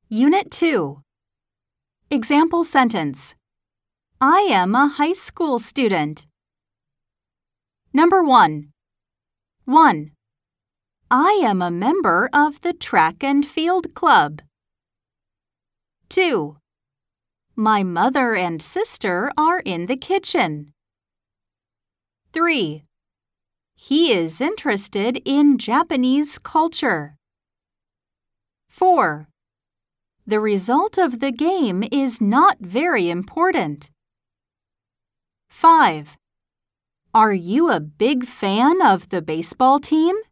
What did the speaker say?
Unit 2. Example sentence. I am a high school student. Number 1. 1. I am a member of the track and field club. 2. My mother and sister are in the kitchen. 3. He is interested in Japanese culture. 4. The result of the game is not very important. 5. Are you a big fan of the baseball team?